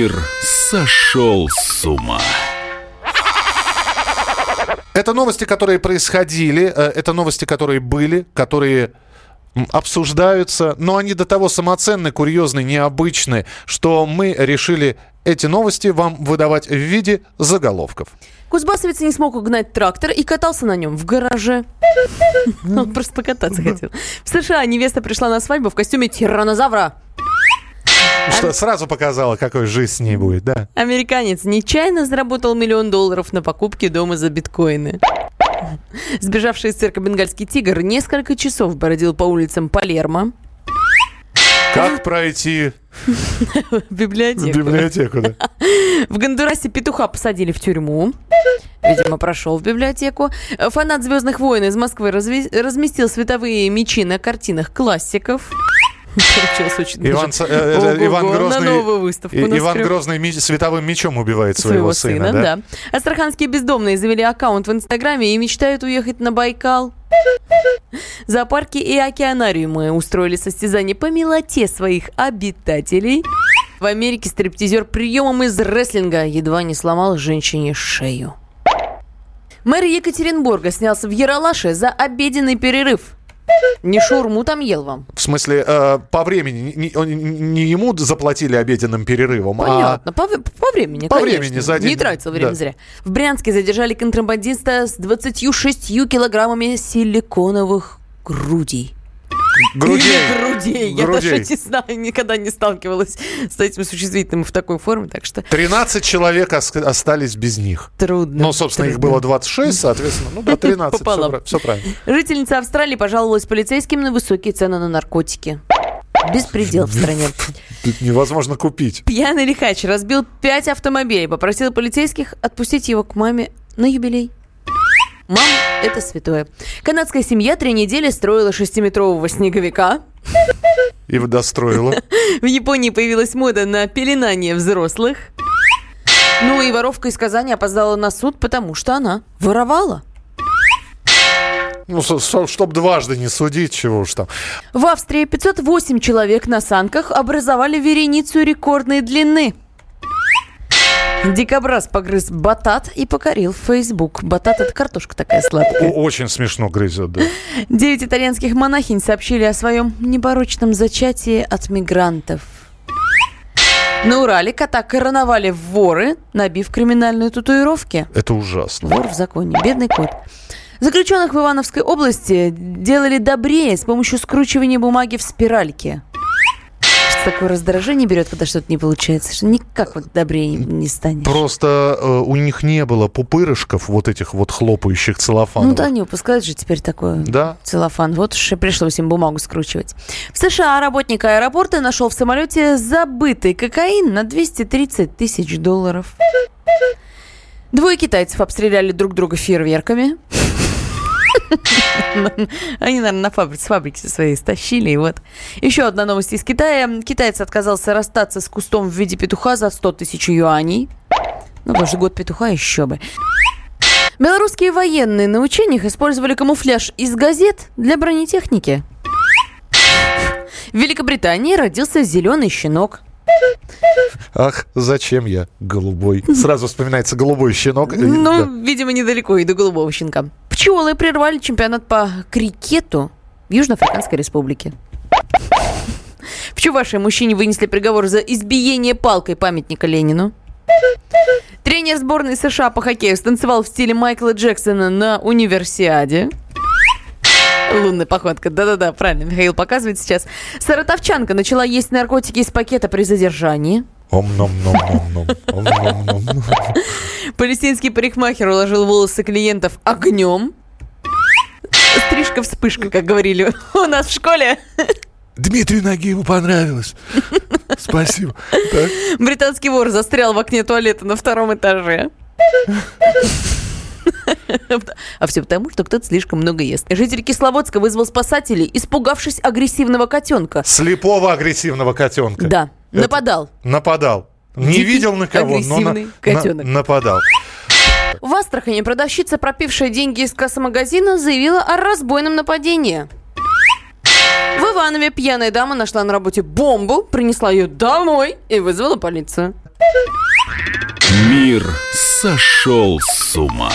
Мир сошел с ума. Это новости, которые происходили, это новости, которые были, которые обсуждаются, но они до того самоценны, курьезны, необычны, что мы решили эти новости вам выдавать в виде заголовков. Кузбассовец не смог угнать трактор и катался на нем в гараже. Он просто покататься хотел. В США невеста пришла на свадьбу в костюме тираннозавра. Что сразу показала, какой жизнь с ней будет, да? Американец нечаянно заработал $1 миллион на покупке дома за биткоины. Сбежавший из цирка бенгальский тигр несколько часов бродил по улицам Палермо. Как пройти в библиотеку? Да. В Гондурасе петуха посадили в тюрьму. Видимо, прошел в библиотеку. Фанат «Звездных войн» из Москвы разместил световые мечи на картинах классиков. Иван Грозный световым мечом убивает своего сына. Да. Астраханские бездомные завели аккаунт в Инстаграме и мечтают уехать на Байкал. Зоопарки и океанариумы устроили состязание по милоте своих обитателей. В Америке стриптизер приемом из рестлинга едва не сломал женщине шею. Мэр Екатеринбурга снялся в Яралаше за обеденный перерыв. Не шаурму там ел вам. В смысле, по времени. Не ему заплатили обеденным перерывом, понятно, по времени, по конечно. Времени за день. Не тратил время зря. В Брянске задержали контрабандиста с 26 килограммами силиконовых грудей. Грудей. Я даже не знаю, никогда не сталкивалась с этим существительным в такой форме, так что... 13 человек остались без них. Трудно. Ну, собственно, их было 26, соответственно, 13. Все правильно. Жительница Австралии пожаловалась полицейским на высокие цены на наркотики. Беспредел в стране. Тут невозможно купить. Пьяный лихач разбил 5 автомобилей, попросил полицейских отпустить его к маме на юбилей. Мама – это святое. Канадская семья 3 недели строила 6-метрового снеговика. И достроила. В Японии появилась мода на пеленание взрослых. Ну и воровка из Казани опоздала на суд, потому что она воровала. Ну, чтоб дважды не судить, чего уж там. В Австрии 508 человек на санках образовали вереницу рекордной длины. Дикобраз погрыз батат и покорил Facebook. Батат – это картошка такая сладкая. Очень смешно грызет, да. 9 итальянских монахинь сообщили о своем непорочном зачатии от мигрантов. На Урале кота короновали воры, набив криминальные татуировки. Это ужасно. Вор в законе. Бедный кот. Заключенных в Ивановской области делали добрее с помощью скручивания бумаги в спиральке. Такое раздражение берет, когда что-то не получается, что никак вот добрее не станешь. Просто у них не было пупырышков вот этих вот хлопающих целлофанов. Ну да, не выпускают же теперь такой целлофан. Вот уж и пришлось им бумагу скручивать. В США работник аэропорта нашел в самолете забытый кокаин на $230 тысяч. 2 китайцев обстреляли друг друга фейерверками. Они, наверное, с фабрики своей стащили. И вот. Еще одна новость из Китая. Китаец отказался расстаться с кустом в виде петуха за 100 тысяч юаней. Ну, потому что год петуха еще бы. Белорусские военные на учениях использовали камуфляж из газет для бронетехники. В Великобритании родился зеленый щенок. Ах, зачем я голубой? Сразу вспоминается голубой щенок. Ну, да. Видимо, недалеко и до голубого щенка. Пчелы прервали чемпионат по крикету в Южноафриканской республике. В Чувашии мужчине вынесли приговор за избиение палкой памятника Ленину. Тренер сборной США по хоккею станцевал в стиле Майкла Джексона на универсиаде. Лунная походка. Да-да-да, правильно, Михаил показывает сейчас. Саратовчанка начала есть наркотики из пакета при задержании. Палестинский парикмахер уложил волосы клиентов огнем. Стрижка-вспышка, как говорили у нас в школе. Дмитрию Нагиеву понравилось. Спасибо. Так. Британский вор застрял в окне туалета на 2-м этаже. А все потому, что кто-то слишком много ест. Житель Кисловодска вызвал спасателей, испугавшись агрессивного котенка. Слепого агрессивного котенка. Да, нападал. Не видел на кого, но нападал. В Астрахани продавщица, пропившая деньги из кассомагазина, заявила о разбойном нападении. В Иванове пьяная дама нашла на работе бомбу, принесла ее домой и вызвала полицию. Мир сошел с ума.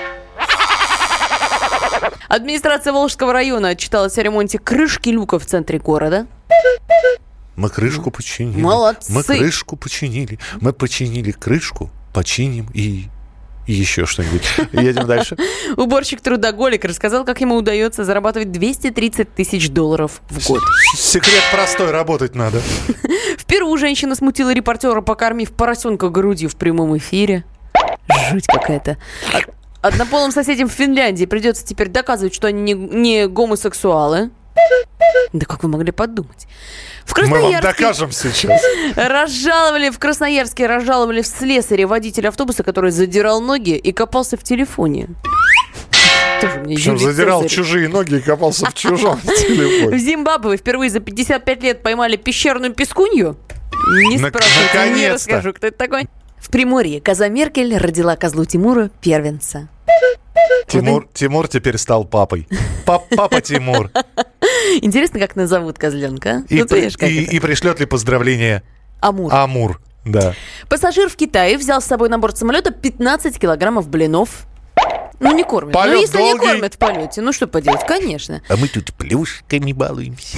Администрация Волжского района отчиталась о ремонте крышки люка в центре города. Мы крышку починили. Молодцы. Мы крышку починили. Мы починили крышку, починим и еще что-нибудь. Едем дальше. Уборщик-трудоголик рассказал, как ему удается зарабатывать $230 тысяч в год. Секрет простой, работать надо. В Перу женщина смутила репортера, покормив поросенка грудью в прямом эфире. Жуть какая-то. Однополым соседям в Финляндии придется теперь доказывать, что они не гомосексуалы. Да как вы могли подумать? В Мы вам докажем сейчас. В Красноярске разжаловали в слесаря водителя автобуса, который задирал ноги и копался в телефоне. Причем задирал чужие ноги и копался в чужом телефоне. В Зимбабве впервые за 55 лет поймали пещерную пескунью. Не спрашивайте, не расскажу, кто это такой. В Приморье коза Меркель родила козлу Тимура первенца. Тимур теперь стал папой. Папа Тимур. Интересно, как назовут козленка. И пришлет ли поздравление Амур? Да. Пассажир в Китае взял с собой на борт самолета 15 килограммов блинов. Ну, не кормят. Полет если долгий. не кормят в полете, ну что поделать, конечно. А мы тут плюшками балуемся.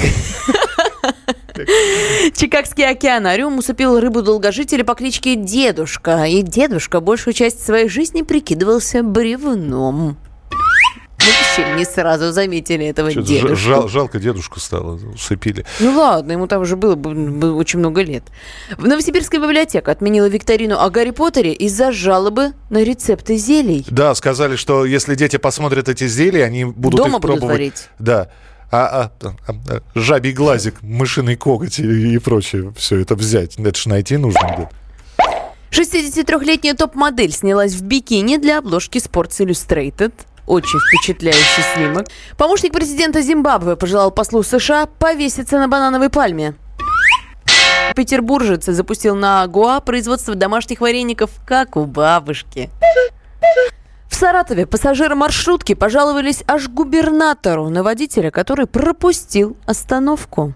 Чикагский океанариум усыпил рыбу-долгожителя по кличке Дедушка. И дедушка большую часть своей жизни прикидывался бревном. Мы вообще не сразу заметили этого дедушку. Жалко дедушку стало, усыпили. Ну ладно, ему там уже было очень много лет. В Новосибирская библиотека отменила викторину о Гарри Поттере из-за жалобы на рецепты зелий. Да, сказали, что если дети посмотрят эти зелья, они будут дома их пробовать. Будут варить. Да. Жабий глазик, мышиный коготь и прочее, все это взять. Это ж найти нужно где-то. 63-летняя топ-модель снялась в бикини для обложки Sports Illustrated. Очень впечатляющий снимок. Помощник президента Зимбабве пожелал послу США повеситься на банановой пальме. Петербуржец запустил на Гоа производство домашних вареников, как у бабушки. В Саратове пассажиры маршрутки пожаловались аж губернатору на водителя, который пропустил остановку.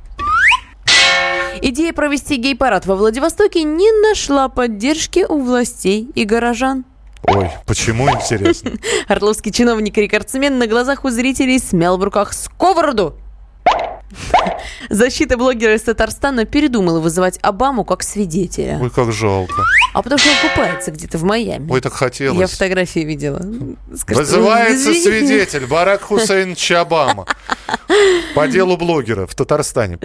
Идея провести гей-парад во Владивостоке не нашла поддержки у властей и горожан. Ой, почему, интересно? Орловский чиновник-рекордсмен на глазах у зрителей смял в руках сковороду. Защита блогера из Татарстана передумала вызывать Обаму как свидетеля. Ой, как жалко. А потому что он купается где-то в Майами. Ой, так хотелось. Я фотографии видела. Вызывается свидетель Барак Хусейнович Обама по делу блогера в Татарстане.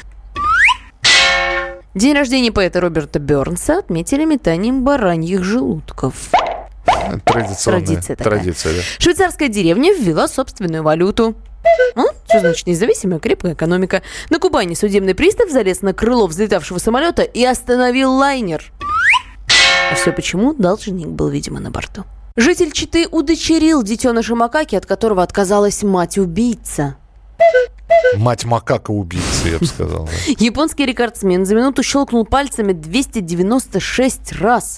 День рождения поэта Роберта Бернса отметили метанием бараньих желудков. Традиция, да. Швейцарская деревня ввела собственную валюту. Что значит независимая, крепкая экономика? На Кубани судебный пристав залез на крыло взлетавшего самолета и остановил лайнер. А все почему? Должник был, видимо, на борту. Житель Читы удочерил детеныша макаки, от которого отказалась мать-убийца. Мать макака-убийца, я бы сказал. Да. Японский рекордсмен за минуту щелкнул пальцами 296 раз.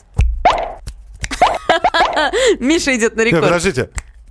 Миша идет на рекорд. Подождите.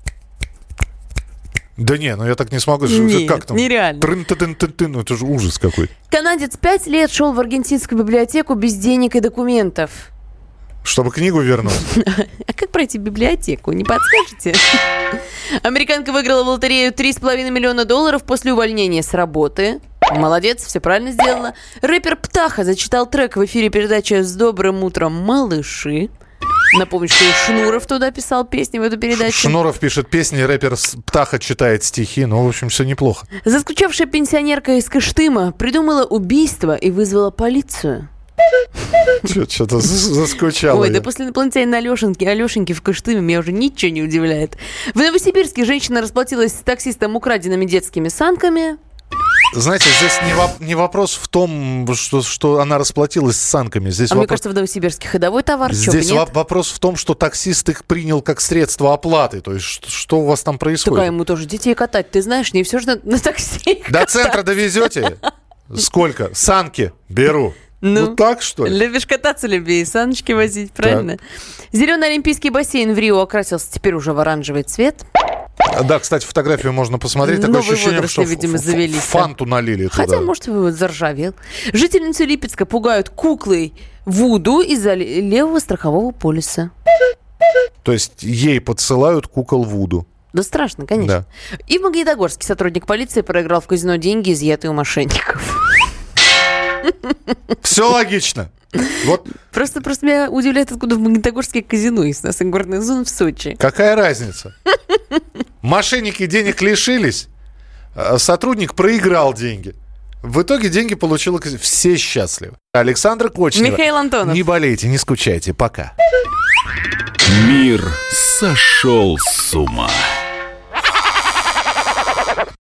Да не, ну я так не смогу. Нет, как там? Нереально. Ну это же ужас какой-то. Канадец 5 лет шел в аргентинскую библиотеку без денег и документов. Чтобы книгу вернуть. А как пройти библиотеку? Не подскажете? Американка выиграла в лотерею $3,5 миллиона после увольнения с работы. Молодец, все правильно сделала. Рэпер Птаха зачитал трек в эфире передачи «С добрым утром, малыши». Напомню, что и Шнуров туда писал песни в эту передачу. Шнуров пишет песни, рэпер Птаха читает стихи. Ну, в общем, все неплохо. Заскучавшая пенсионерка из Кыштыма придумала убийство и вызвала полицию. Что-то заскучало. Ой, да после инопланетянина Алешеньки в Кыштыме меня уже ничего не удивляет. В Новосибирске женщина расплатилась с таксистом украденными детскими санками. Знаете, здесь не вопрос в том, что она расплатилась с санками. Здесь мне кажется, в Новосибирске ходовой товар. Здесь вопрос в том, что таксист их принял как средство оплаты. То есть, что у вас там происходит? Такая ему тоже детей катать. Ты знаешь, не все же на такси. До центра довезете? Сколько? Санки беру. Ну так, что ли? Любишь кататься, люби и саночки возить, правильно? Так. Зеленый олимпийский бассейн в Рио окрасился теперь уже в оранжевый цвет. Да, кстати, фотографию можно посмотреть. Такое Новые ощущение, водоросли, что видимо, завелись. фанту налили туда. Хотя, может, его заржавел. Жительницу Липецка пугают куклой Вуду из-за левого страхового полиса. То есть ей подсылают кукол Вуду. Да страшно, конечно. Да. И в Магнитогорске сотрудник полиции проиграл в казино деньги, изъятые у мошенников. Все логично. Вот Просто меня удивляет, откуда в Магнитогорске казино есть. У нас игорная зона в Сочи. какая разница? Мошенники денег лишились, сотрудник проиграл деньги. В итоге деньги получил казино. Все счастливы. Александр Кочнева. Михаил Антонов. Не болейте, не скучайте. Пока. Мир сошел с ума.